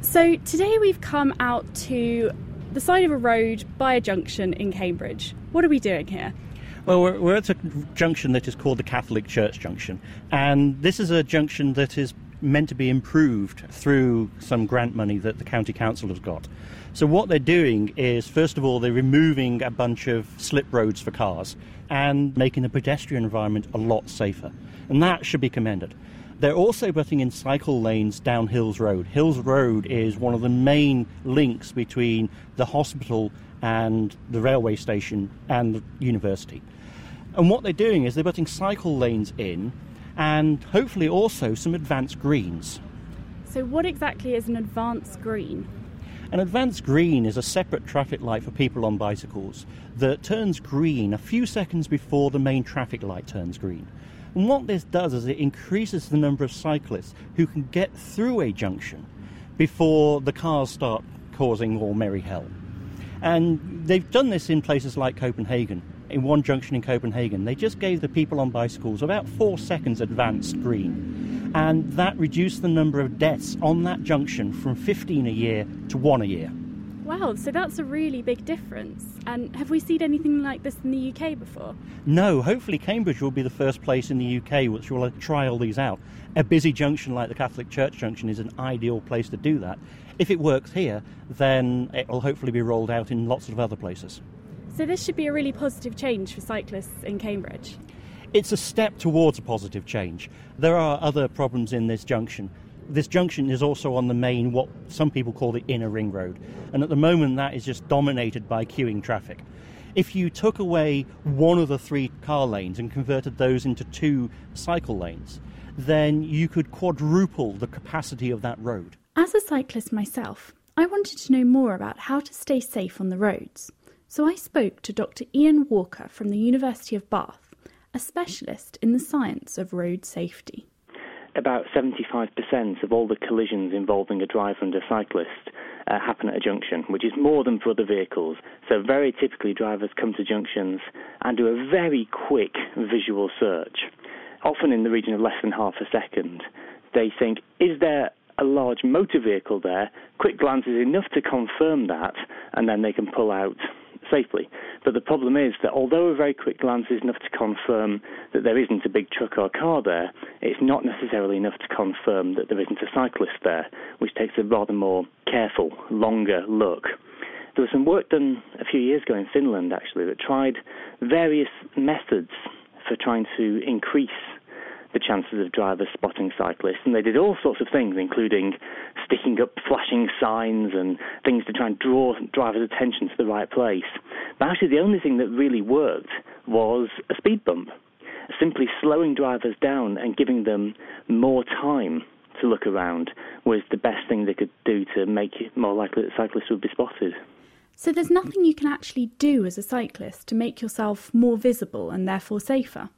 So today we've come out to the side of a road by a junction in Cambridge. What are we doing here? Well, we're at a junction that is called the Catholic Church Junction, and this is a junction that is meant to be improved through some grant money that the county council has got. So what they're doing is, first of all, they're removing a bunch of slip roads for cars and making the pedestrian environment a lot safer, and that should be commended. They're also putting in cycle lanes down Hills Road. Hills Road is one of the main links between the hospital and the railway station and the university. And what they're doing is they're putting cycle lanes in and hopefully also some advanced greens. So what exactly is an advanced green? An advanced green is a separate traffic light for people on bicycles that turns green a few seconds before the main traffic light turns green. And what this does is it increases the number of cyclists who can get through a junction before the cars start causing all merry hell. And they've done this in places like Copenhagen. In one junction in Copenhagen, they just gave the people on bicycles about 4 seconds advanced green. And that reduced the number of deaths on that junction from 15 a year to 1 a year. Wow, so that's a really big difference. And have we seen anything like this in the UK before? No, hopefully Cambridge will be the first place in the UK which will try all these out. A busy junction like the Catholic Church Junction is an ideal place to do that. If it works here, then it will hopefully be rolled out in lots of other places. So this should be a really positive change for cyclists in Cambridge. It's a step towards a positive change. There are other problems in this junction. This junction is also on the main, what some people call the inner ring road, and at the moment that is just dominated by queuing traffic. If you took away one of the 3 car lanes and converted those into 2 cycle lanes, then you could quadruple the capacity of that road. As a cyclist myself, I wanted to know more about how to stay safe on the roads. So I spoke to Dr. Ian Walker from the University of Bath, a specialist in the science of road safety. About 75% of all the collisions involving a driver and a cyclist happen at a junction, which is more than for other vehicles. So very typically drivers come to junctions and do a very quick visual search, often in the region of less than half a second. They think, is there a large motor vehicle there? Quick glance is enough to confirm that, and then they can pull out safely. But the problem is that although a very quick glance is enough to confirm that there isn't a big truck or car there, it's not necessarily enough to confirm that there isn't a cyclist there, which takes a rather more careful, longer look. There was some work done a few years ago in Finland, actually, that tried various methods for trying to increase the chances of drivers spotting cyclists, and they did all sorts of things, including sticking up flashing signs and things to try and draw drivers' attention to the right place. But actually the only thing that really worked was a speed bump, simply slowing drivers down and giving them more time to look around was the best thing they could do to make it more likely that cyclists would be spotted. So there's nothing you can actually do as a cyclist to make yourself more visible and therefore safer?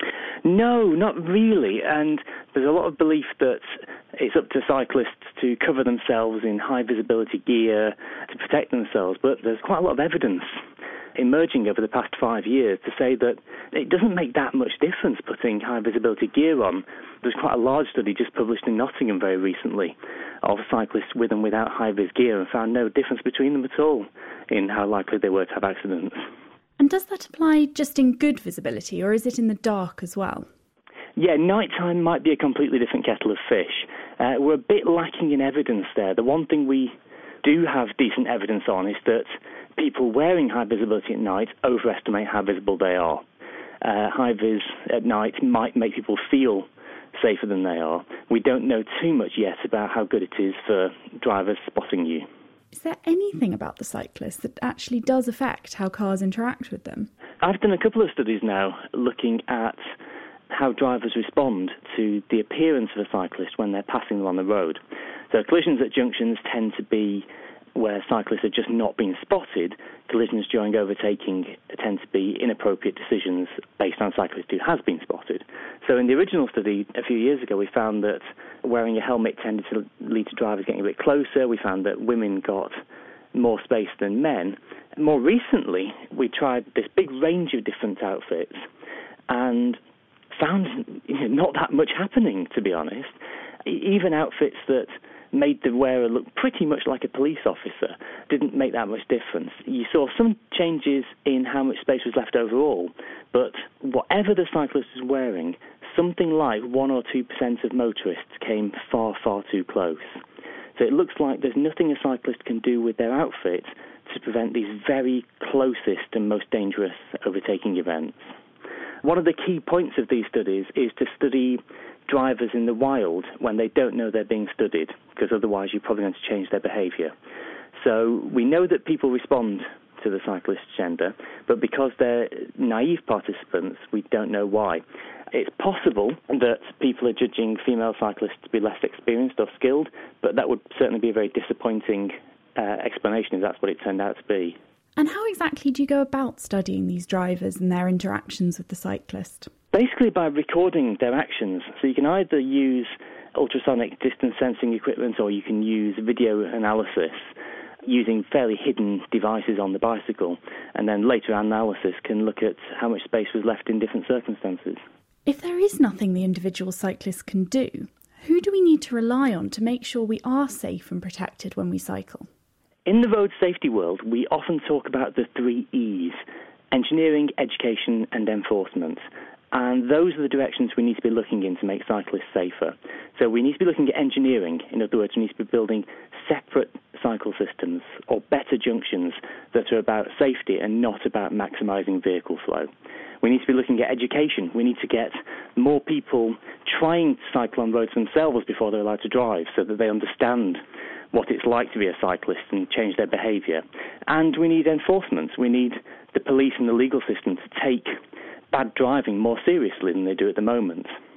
No, not really, and there's a lot of belief that it's up to cyclists to cover themselves in high visibility gear to protect themselves, but there's quite a lot of evidence emerging over the past 5 years to say that it doesn't make that much difference putting high visibility gear on. There's quite a large study just published in Nottingham very recently of cyclists with and without high vis gear and found no difference between them at all in how likely they were to have accidents. And does that apply just in good visibility, or is it in the dark as well? Yeah, nighttime might be a completely different kettle of fish. We're a bit lacking in evidence there. The one thing we do have decent evidence on is that people wearing high visibility at night overestimate how visible they are. High vis at night might make people feel safer than they are. We don't know too much yet about how good it is for drivers spotting you. Is there anything about the cyclist that actually does affect how cars interact with them? I've done a couple of studies now looking at how drivers respond to the appearance of a cyclist when they're passing along the road. So collisions at junctions tend to be where cyclists are just not being spotted. Collisions during overtaking tend to be inappropriate decisions based on a cyclist who has been spotted. So in the original study a few years ago, we found that wearing a helmet tended to lead to drivers getting a bit closer. We found that women got more space than men. More recently, we tried this big range of different outfits and found not that much happening, to be honest. Even outfits that made the wearer look pretty much like a police officer. Didn't make that much difference. You saw some changes in how much space was left overall, but whatever the cyclist was wearing, something like 1 or 2% of motorists came far, far too close. So it looks like there's nothing a cyclist can do with their outfit to prevent these very closest and most dangerous overtaking events. One of the key points of these studies is to study drivers in the wild when they don't know they're being studied, because otherwise you're probably going to change their behaviour. So we know that people respond to the cyclist's gender, but because they're naive participants, we don't know why. It's possible that people are judging female cyclists to be less experienced or skilled, but that would certainly be a very disappointing explanation if that's what it turned out to be. And how exactly do you go about studying these drivers and their interactions with the cyclist? Basically by recording their actions. So you can either use ultrasonic distance sensing equipment or you can use video analysis using fairly hidden devices on the bicycle, and then later analysis can look at how much space was left in different circumstances. If there is nothing the individual cyclist can do, who do we need to rely on to make sure we are safe and protected when we cycle? In the road safety world, we often talk about the 3 E's: engineering, education and enforcement. And those are the directions we need to be looking in to make cyclists safer. So we need to be looking at engineering. In other words, we need to be building separate cycle systems or better junctions that are about safety and not about maximising vehicle flow. We need to be looking at education. We need to get more people trying to cycle on roads themselves before they're allowed to drive so that they understand what it's like to be a cyclist and change their behaviour. And we need enforcement. We need the police and the legal system to take bad driving more seriously than they do at the moment.